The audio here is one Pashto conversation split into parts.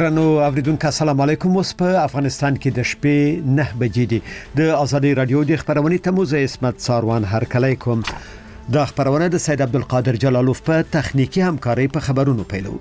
درنو اوریدونکو السلام علیکم. اوس په افغانستان کې د شپې 9 بجې دي. د ازادي رادیو د خبرونې تموز اسمت ساروان هرکلی کوم. د خبرونه د سید عبدالقادر جلالوف په تخنیکی همکاري په خبرونو پیلو.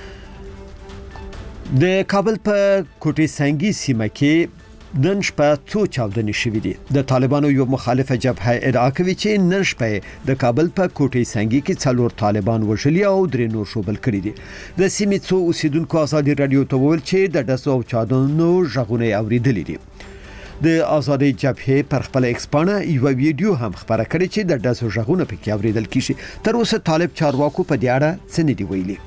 د کابل په کوټي سنگي سیمه کې نن شپه څو چاودنې شوې دي. د طالبانو یو مخالفه جبهه ادعا کوي چې نن شپه د کابل په کوټي سنگي کې 4 طالبان وژلي او 3 نور شوبل کړي دي. د سیمې څو اوسیدونکو ازادي رادیو ته وویل چې د ډزو او چاودنو غږونه اوریدلي دي. د ازادي جبهه پر خپل ایکس پاڼه یو ویډیو هم خبره کړې چې د ډزو غږونه پکې اوریدل کیږي. تر اوسه طالب چارواکو په دې اړه څه نه دی ویلي.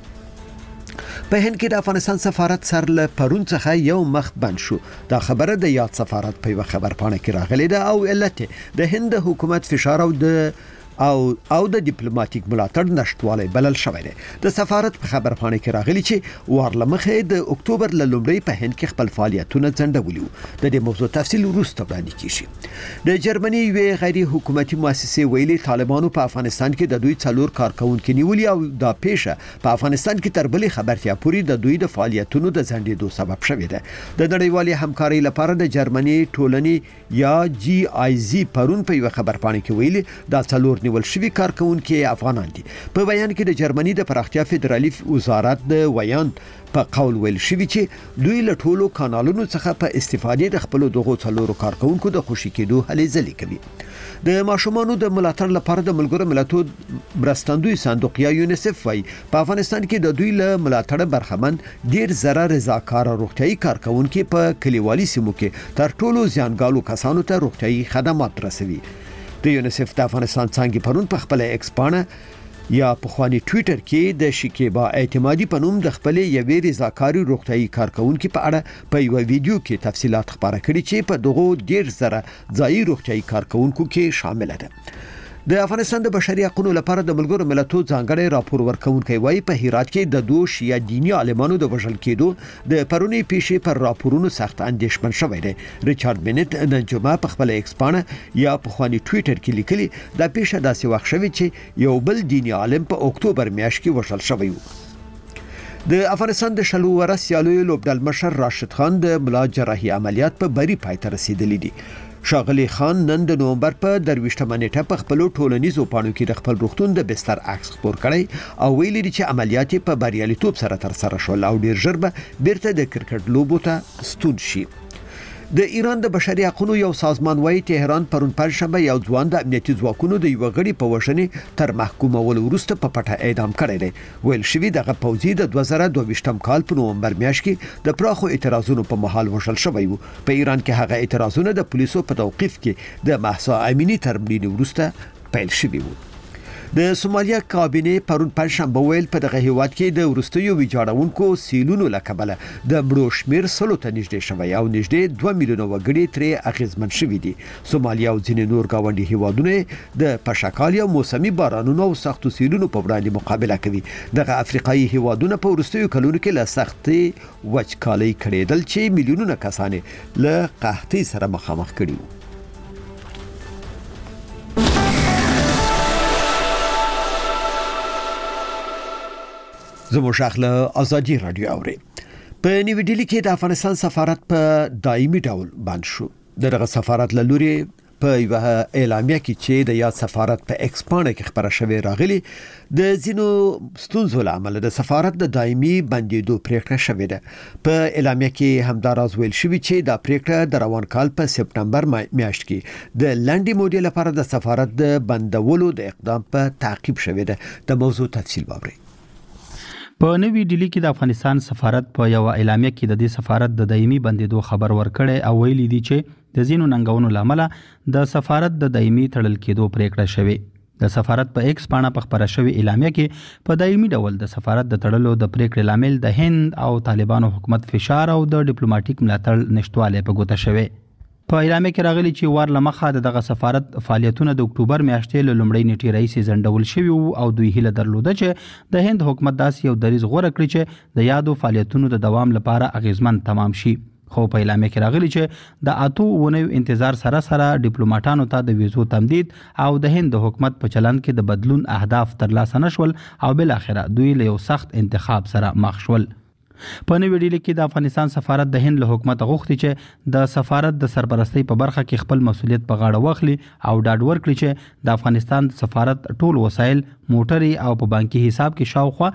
په هند کې د افغانستان سفارت سر له پرون څخه یو مخ بند شو. دا خبره د یاد سفارت په یو خبر پاڼه کې راغلې ده او علت د هند حکومت فشار او د ډیپلوماټیک ملاتړ نشټوالی بلل شوی دی. د سفارت په خبر پاڼه کې راغلی چې وارلمخه د اکتوبر ل لومړی په هند کې خپل فعالیتونه ځنډولي وو. د دې موضوع تفصیل وروسته وړاندې کیږي. د جرمني یوې غیر حکومتي مؤسسې ویلي طالبانو په افغانستان کې د دوی 4 کارکونکو نیولي او دا پیښه په افغانستان کې تر بلې خبرتیا پورې د دوی د فعالیتونو د ځنډېدو سبب شوی دی. د نړیوالې همکارۍ لپاره د جرمني ټولنې یا GIZ پرون په یو خبر پاڼه کې ویلي دا 4 نیول شوی کارکونکو افغانان دي. په بیان کې د جرمني د پراختیا فدرالي وزارت د ویاند په قول ویل شوی چې دوی له ټولو کانالونو څخه په استفادې د خپل دغو 4 کارکونکو د خوشي کېدو هلې ځلې کوي. د ماشومانو د ملاتړ لپاره د ملګرو ملتونو مرستندوی صندوق یا یونیسف وايي په افغانستان کې د دوی له ملاتړ برخمن ډیر زره رضاکار روغتيایي کارکونکو په کلیوالي سیمو کې تر ټولو زیانګالو کسانو ته روغتيایي خدمات رسوي. د یونیسف د افغانستان څنګه پرون په خپل ایکس پاڼه یا په خواني ټوئیټر کې د شکیبا اعتمادي په نوم د خپل یوې رضاکاري روغتيایي کارکونکو په اړه په یو ویډیو کې تفصيلات خبره کړي چې په دغه ډیر زره ځایي روغتيایي کارکونکو کې شامل ده. د افغانستان د بشري حقوقو لپاره د ملګرو ملتونو ځانګړي راپور ورکونکي وايي په هرات کې د 2 شیعه دیني عالمانو د وژل کېدو د پرونی پیښې پر راپورونو سخت اندېښمن شوی دی. ریچارډ بنت نن جمعه په خپل ایکس پاڼه یا په خواني ټوئیټر کې لیکلي دا پیښه داسې وخت شوی چې یو بل دیني عالم په اکتوبر میاشت کې وژل شوی و. د افغانستان د شلو ورسیالو لوبډل مشر راشد خان د ملا جراحي عملیات په بری پای ته رسیدلی دي. شاغلی خان نن د نومبر په 23 نیټه په خپل ټولنیزو پاڼو کې د خپل روغتون د بستر عکس خپور کړی او ویلي چې عملیات په بریالیتوب سره تر سره شول او ډیر ژر به بیرته د کرکټ لوبو ته ستون شي. د ایران د بشري حقوقو یو سازمان وايي تهران پرون پنځشنبه یو ځوان د امنیتي ځواکونو د یو غړي په وژنې تر محکومولو وروسته په پټه اعدام کړی دی. ویل شوی دغه پوځي د 2022 کال په نومبر میاشت کې د پراخو اعتراضونو په مهال وژل شوی و. په ایران کې هغه اعتراضونه د پولیسو په توقيف کې د محسا امینی تر مړینې وروسته پیل شوی وو. د سومالیا کابینه پرون پنځشنبه ویل په دغه هیواد کې د ورستیو ویجاړونکو سیلونو لکبله د مړو شمیر 100 ته نږدې شوی او نږدې 2 میلیونه وګړي ترې اغیزمن شوي دي. سومالیا او ځینې نور گاونډي هیوادونه د پشکال یا موسمي بارانونو او سختو سیلونو په وړاندې مقابله کوي. دغه افریقایي هیوادونه په ورستیو کلونو کې له سختي وچکالۍ کړېدل چې میلیونونه کسان له قحطۍ سره مخامخ کړي وو. زموږ اخله ازادي رادیو اوري. په نیو ډیلی کې د افغانستان سفارت په دایمي ډول بند شو. دغه سفارت له لوري په یو اعلامیه کې چې د یاد سفارت په ایکس پاڼه کې خبره شوې راغلي د زینو ستونزو لامل د سفارت د دایمي بندیدو پریکړه شوې ده. په اعلامیه کې همداراز ویل شوی چې دا پریکړه د روان کال په سپټمبر میاشت کې د لنډي مودې لپاره د سفارت د بندولو د اقدام په تعقیب شوې ده. د موضوع تفصیل باوري. په نوې ډیلی کې د افغانستان سفارت په یو اعلامیه کې د دې سفارت د دایمي بندیدو خبر ورکړی او ویلي دی چې د زینو ننګونو لامل د سفارت د دایمي تړل کېدو پریکړه شوې. د سفارت په ایکس پاڼه په خبره شوې اعلامیه کې په دایمي ډول د سفارت د تړلو د پریکړې لامل د هند او طالبانو حکومت فشار او د ډیپلوماټیک ملاتړ نشټوالی په ګوته شوې. په اعلامیه کې راغلي چې وار لمخه دغه سفارت فعالیتونه د اکتوبر میاشتې له لومړۍ نیټې راهیسې ځنډول شوي او دوی هیله درلوده چې د هند حکومت داسې یو دریځ غوره کړي چې د یادو فعالیتونو د دوام لپاره اغیزمن تمام شي. خو په اعلامیه کې راغلي چې د 8 ونیو انتظار سره ډیپلوماټانو ته د ویزو تمدید او د هند حکومت په چلند کې د بدلون اهداف ترلاسه نشول او بل اخره دوی له یو سخت انتخاب سره مخ شول. په نوې ډیلي کې د افغانستان سفارت د هند له حکومت غوښتي چې د سفارت د سرپرستۍ په برخه کې خپل مسولیت په غاړه واخلي او ډاډ ورکړي چې د افغانستان سفارت ټول وسایل موټري او په بانکي حساب کې شاوخوا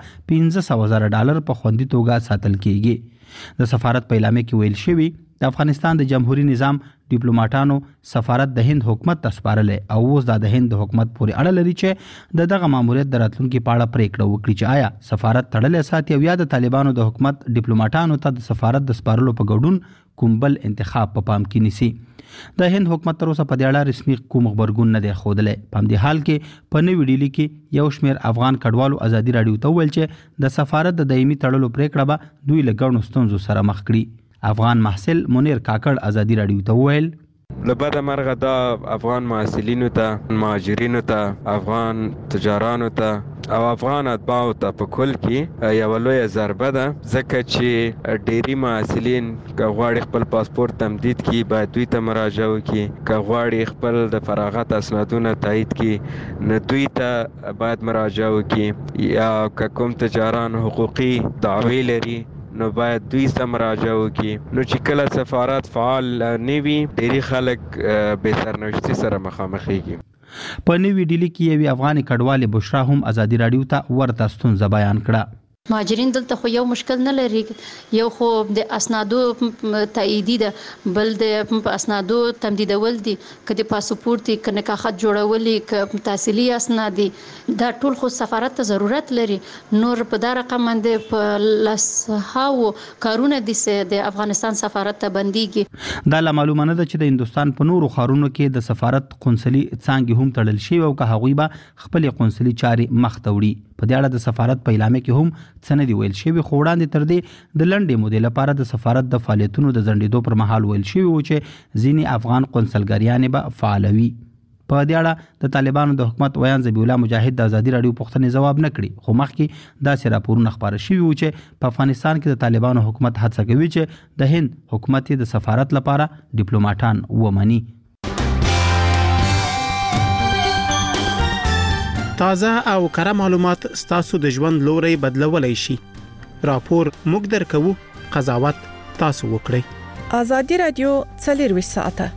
$500,000 په خوندي توګه ساتل کیږي. د سفارت په اعلامیه کې ویل شوی د افغانستان د جمهوریت نظام ډیپلوماټانو سفارت د هند حکومت ته سپارلې او اوس د هند حکومت پورې اړه لري چې دغه ماموریت د راتلونکي په اړه پریکړه وکړي چې آیا سفارت تړلې ساتي او یا د طالبانو د حکومت ډیپلوماټانو ته د سفارت د سپارلو په ګډون کوم بل انتخاب په پام کې نیسي. د هند حکومت تر اوسه په دې اړه رسمي کوم خبرګون نه دی ښودلی. په همدې حال کې په نوې ډیلي کې یو شمېر افغان کډوالو ازادي راډیو ته وویل چې د سفارت د دایمي تړلو پریکړه به دوی له ګڼو ستونزو سره مخ کړي. افغان محصل منیر کاکړ ازادي راډیو ته وویل لبدا مرغه دا افغان محصلینو ته، مهاجرینو ته، افغان تجارانو ته او افغان اتباعو ته په کل کې یو لوی ضربه ده، ځکه چې ډېری محصلین که غواړي خپل پاسپورت تمدید کړي باید دوی ته مراجعه وکړي، که غواړي خپل د فراغت اسنادونه تایید کړي نو دوی ته باید مراجعه وکړي، یا که کوم تجاران حقوقي دعوی لري نو باید دوی سره مراجعه وکړي. نو چې کله سفارت فعال نه وي ډېری خلک بې سرنوشتي سره مخامخېږي. په نوې ډیلي کې یوې افغاني کډوالې بشرا هم ازادي راډیو ته ورته ستونزه بیان کړه. مهاجرین دلته خو یو مشکل نه لري، یو خو د اسنادو تاییدی ده، بل د اسنادو تمدیدول دي، که د پاسپورت دي، که نکاح خط جوړول، که تحصیلي اسناد دي، دا ټول خو سفارت ته ضرورت لري. نور په دا رقم باندې په لسهاو کارونه دي چې د افغانستان سفارت ته بنديږي. دا لا معلومه نه ده چې د هندستان په نورو ښارونو کې د سفارت قونسلي څانګې هم تړل شوي او که هغوی به خپلې قونسلي چارې مخ ته وړي. په دې اړه د سفارت په اعلامیه کې هم څه نه دي ویل شوي، خو وړاندې تر دې د لنډې مودې لپاره د سفارت د فعالیتونو د ځنډېدو پر مهال ویل شوي و چې ځینې افغان قونسلګریانې به فعالوي. په دې اړه د طالبانو د حکومت ویان ذبیح الله مجاهد د ازادي راډیو پوښتنې ځواب نه کړي، خو مخکې داسې راپورونه خپاره شوي و چې په افغانستان کې د طالبانو حکومت هڅه کوي چې د هند حکومت د سفارت لپاره ډیپلوماټان ومني. تازه او کره معلومات ستاسو د ژوند لوري بدلولای شي. راپور موږ درکوو، قضاوت تاسو وکړئ. ازادي راډیو 24 ساعته.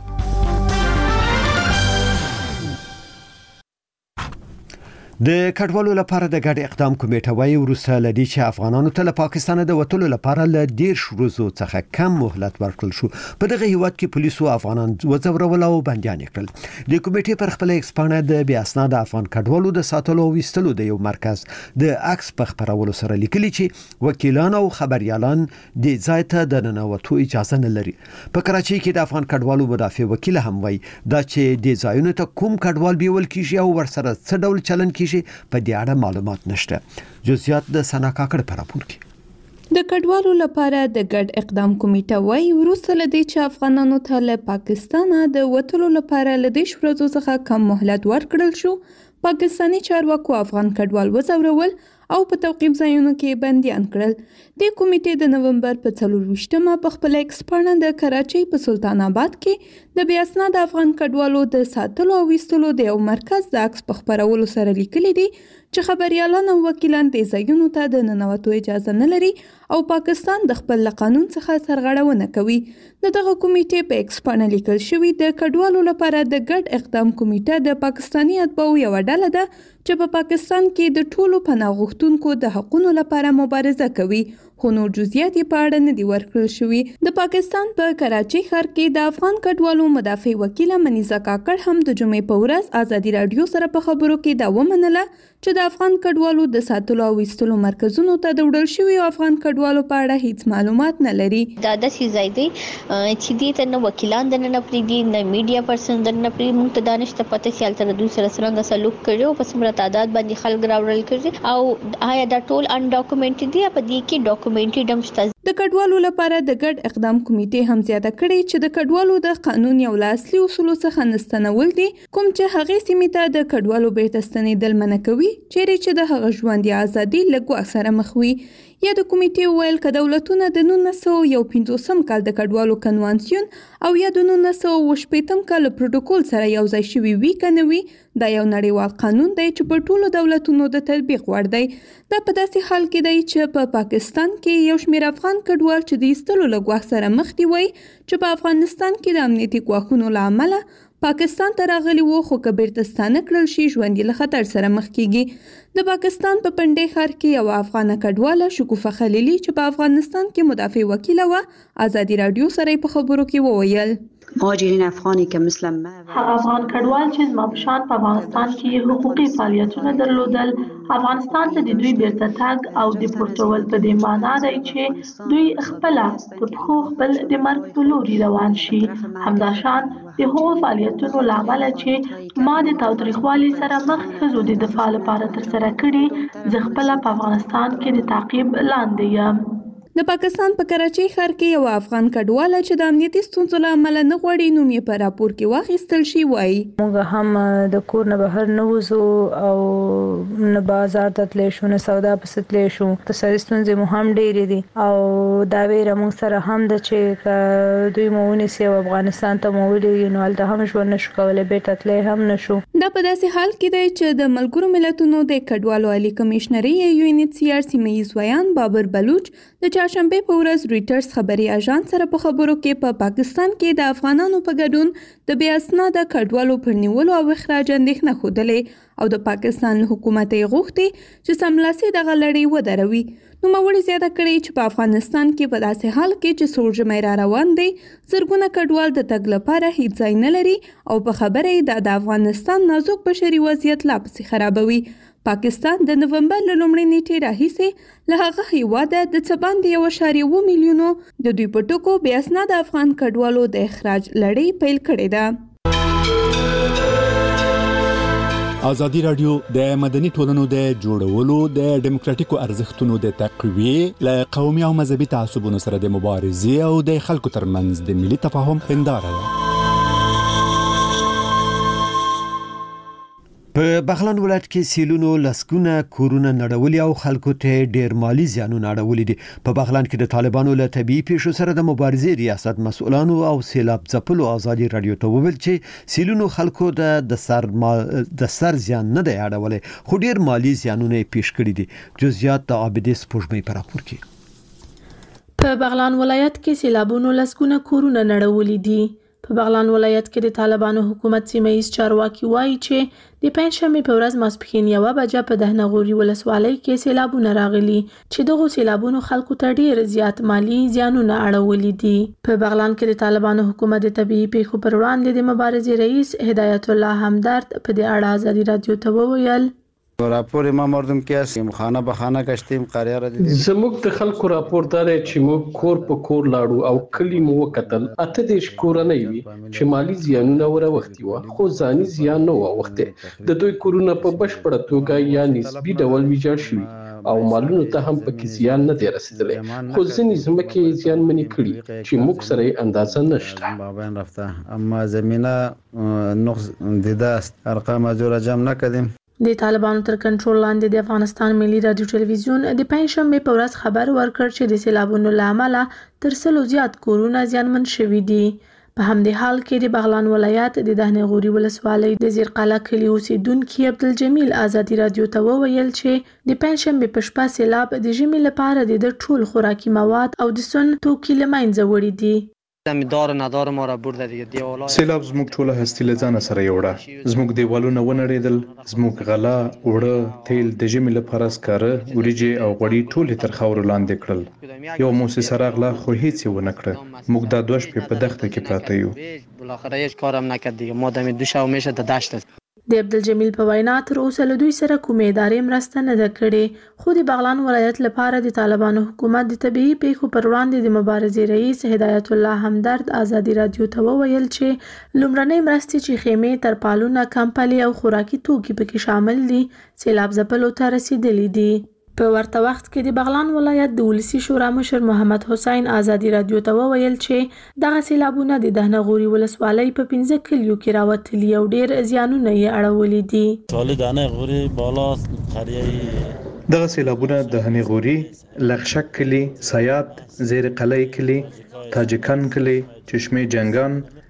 د کډوالو لپاره د ګډ اقدام کمیټه وايي وروسته لدی چې افغانانو ته له پاکستان د وټولو لپاره له 10 ورځو څخه کم مهلت ورکړل شو. په دغه هیواد کې پولیسو افغانان وځورول او بنديان کړل. د کمیټې پر خپل ایکسپانه د بیا اسناد افغان کډوالو د ساتلو او وستلو د یو مرکز د عکس په خبرولو سره لیکلي چې وکیلان او خبريالان د ځای ته د ننوتو اجازه نه لري. په کراچۍ کې د افغان کډوالو مدافع وکیل هم وایي دا چې د ځایونو ته کوم کډوال بیول کیږي او ورسره څه ډول چلن کیږي په دې اړه معلومات نشته. جزئیات د سنا کاکړ په راپور کې. د کډوالو لپاره د ګډ اقدام کمیټه وايي وروسته لدی چې افغانانو ته له پاکستان د وټولو لپاره له 10 ورځو څخه کم مهلت ورکړل شو. پاکستانی چارواکو افغان کډوال وځورول او په توقيف ځایونو کې بنديان کړل. د کمیټې د نومبر په 24مه په خپل ایکسپانه د کراچۍ په سلطان آباد کې د بیا اسناد افغان کډوالو د ساتلو او وستلو د یو مرکز د عکس په خبرولو سره لیکلي دي چې خبريالان او وکیلان د ځایونو ته د ننوتو اجازه نه لري او پاکستان د خپل قانون څخه سرغړونه کوي. دغه کمیټې په ایکسپانه لیکل شوی د کډوالو لپاره د ګډ اقدام کمیټه د پاکستانی اتباعو یو ډله ده چې په پاکستان کې د ټولو پناه غوښتونکو د حقوقو لپاره مبارزه کوي، خو نور جزئیات په اړه نه دي ورکړل شوي. د پاکستان په کراچۍ ښار کې د افغان کډوالو مدافع وکیل منیزه کاکړ هم د جمعې په ورځ ازادي راډیو سره په خبرو کې دا ومنله چې د افغان کډوالو د ساتلو او وستلو مرکزونو ته د وړل شوي افغان کډوالو په اړه هیڅ معلومات نه لري. دا د سیزای دی چې دې ته نو وکیلان د نه پریدي نه میډیا پرسن د نه پری موږ ته دانش ته پته چې تل دوی سره څنګه سلوک کړو په سمره تعداد باندې خلک راوړل کړي او آیا دا ټول ان ډاکومنټ دي په دې کې ډاکومنټي دمشته. د کډوالو لپاره د ګډ اقدام کمیټې هم زیاته کړې چې د کډوالو د قانون یو اصلي اصول څخه نستنول دي کوم چې هغه سیمه ته د کډوالو بیرته ستنېدل منع کوي چیرې چې د هغه ژوندي ازادي له ګواښ سره مخ وي. یا د کمیټې ویل که دولتونه د 1951 کال د کډوالو کنوانسیون او یا د 1980 کال پروتوکول سره یو ځای شوي وي که نه وي، دا یو نړیوال قانون دی چې په ټولو دولتونو د تطبیق وړ دی. دا په داسې حال کې دی چې په پاکستان کې یو شمېر افغان کډوال چې د ایستلو له ګواښ سره مخ دي وایي چې په افغانستان کې د امنیتي ګواښونو له امله پاکستان ته راغلي وو، خو که بیرته ستانه کړل شي ژوند یې له خطر سره مخ کیږي. د پاکستان په پنډۍ ښار کې یوه افغانه کډواله شکوفه خلیلي چې په افغانستان کې مدافع وکیله وه، ازادي راډیو سره په خبرو کې وویل مهاجرین افغانی که مثل ما افغان کډوال چې زما په شان په افغانستان کې حقوقي فعالیتونه درلودل، افغانستان ته د دوی بیرته تګ او دیپورټول په دې معنا دی چې دوی خپله په پښو خپل د مرګ په لوري روان شي. همداشان د هغو فعالیتونو له امله چې ما د تاوتریخوالي سره مخ ښځو د دفاع لپاره ترسره کړي، زه خپله په افغانستان کې د تعقیب لاندې یم. د پاکستان په کراچۍ ښار کې یو افغان کډواله چې د امنیتي ستونزو له امله نه غواړي نوم یې په راپور کې واخیستل شي وایي موږ هم د کور نه بهر نه وځو او نه بازار ته تللی شو، نه سودا پسې تللی شو. اقتصادي ستونزې مو هم ډېرې دي او دا ویره موږ سره هم ده چې که دوی مو ونیسي او افغانستان ته مو ولېږي نو هلته هم ژوند نشو کولی، بیرته تللی هم نشو. دا په داسې حال کې دی چې د ملګرو ملتونو د کډوالو عالي کمیشنري UNHCR سیمه ییز ویان بابر بلوچ د چهارشنبې په ورځ رویټرز خبري اژانس سره په خبرو کې په پاکستان کې د افغانانو په ګډون د بې اسناده کډوالو پر نیولو او اخراج اندېښنه ښودلې او د پاکستان حکومت یې غوښتي چې سملاسي دغه لړۍ ودروي. نوموړي زیاته کړې چې په افغانستان کې په داسې حال کې چې سوړ ژمی را روان دی، زرګونه کډوال د تګ لپاره هیڅ ځای نه لري او په خبره یې د افغانستان نازک بشري وضعیت لا پسې خرابوي. پاکستان د نومبر له لومړۍ نیټې راهیسې له هغه هیواده د څه باندې 1.7 میلیونو د دوی په ټکو بې اسناده افغان کډوالو د اخراج لړۍ پیل کړې ده. ازادي راډیو د مدني ټولنو د جوړولو د ډیموکراتیکو ارزښتونو د تقویې له قومي او مذهبي تعصبونو سره د مبارزې او د خلکو ترمنځ د ملي تفاهم هنداره ده. په بغلان ولایت کې سیلونو لسکونه کورونه نړولي او خلکو ته ډیر مالی زیانونه اړولي دي. په بغلان کې د طالبانو له طبيعي پیښو سره د مبارزې ریاست مسؤلانو او سیلاب ځپلو ازادي راډیو ته وویل چې سیلونو خلکو د سر زیان نه دی اړولي، خو ډیر مالی زیانونه پیښ کړي دي. جزئیات د عابدې سپوږمۍ په راپور کې. په بغلان ولایت کې سیلابونو لسکونه کورونه نړولي دي. په بغلان ولایت کې د طالبانو حکومت سیمه ییز چارواکي وایي چې د پنځشنبې په ورځ ماسپښین 1 بجه په دهنغوري ولسوالۍ کې سیلابونه راغلي چې دغه سیلابونو خلکو ته ډیر زیات مالی زیانونه اړولي دي. په بغلان کې د طالبانو حکومت د طبيعي پیښو پر وړاندې د مبارزې رئیس هدایت الله همدرد په دې اړه ازادي راډیو ته وویل راپور ما مردم کې اسیم خانه به خانه کشتیم قریه را دي. زموږ د خلکو راپور دا دی چې موږ کور په کور لاړو او کلی مو وکتل. اته د کورنۍ وي چې مالی زیانونه وروختي و، خو ځاني زیان نه وخته. د دوی کورونه په بشپړه توګه یا نسبی ډول ویجاړ شوي او مالونو ته هم پکې زیان نه دی رسیدلی، خو ځینې ځمکې زیانمنې کړي چې موږ سره یې اندازه نشته. اما زمینه نقص دیده است، ارقام جوړه جمع نکردیم. د طالبانو تر کنټرول لاندې د افغانستان ملي رادیو ټلویزیون د پنځشنبې په ورځ خبر ورکړ چې د سیلابونو له امله تر 100 زیات کورونه زیانمن شوي دي. په همدې حال کې د بغلان ولایت د دهنغوري ولسوالۍ د زیرقلعه کلي اوسیدونکي عبدالجمیل ازادي راډیو ته وویل چې د پنځشنبې په شپه سیلاب د ژمي لپاره د ټول خوراکي مواد او د سون توکي له منځه وړي دي. دار ندار ما را برده دیگه دیوالا سیلاب زموږ ټوله هستی له ځانه سره یوړه. زموږ دیوالونه ونړېدل، زموږ غلا، اوړه، تیل د ژمي لپاره سکاره، وریجې او غوړي ټول تر خاورو لاندې کړل. یو موسسه راغله خو هیڅ یې ونه کړه. موږ دا 2 شپې په دښته کې پراته یو. بالاخره هیڅ کارم نکرد دیگه. ما دم 2 شب میشه د دشت. د عبدالجمیل په وینا تر اوسه له دوی سره کومې ادارې مرسته نه ده کړې، خو د بغلان ولایت لپاره د طالبانو حکومت د طبيعي پیښو پر وړاندې د مبارزې رئیس هدایت الله همدرد ازادي راډیو ته وویل چې لومړنۍ مرستې چې خیمې، ترپالونه، کمپلې او خوراکي توکي پکې شامل دي سیلاب ځپلو ته رسیدلي دي. په ورته وخت کې د بغلان ولایت د ولسی شورا مشر محمد حسین آزادی رادیو ته وویل چې دغه سیلابونه د دهنغوري ولسوالۍ په 15 کلیو کې راوتلي او ډیر زیانونه یې اړولي دي. ولې دهنغوري بالا قریه دغه سیلابونه د هنغوري، لغشک کلی، سیات، زیر قلعه کلی، تاجکان کلی، چشمه جنگان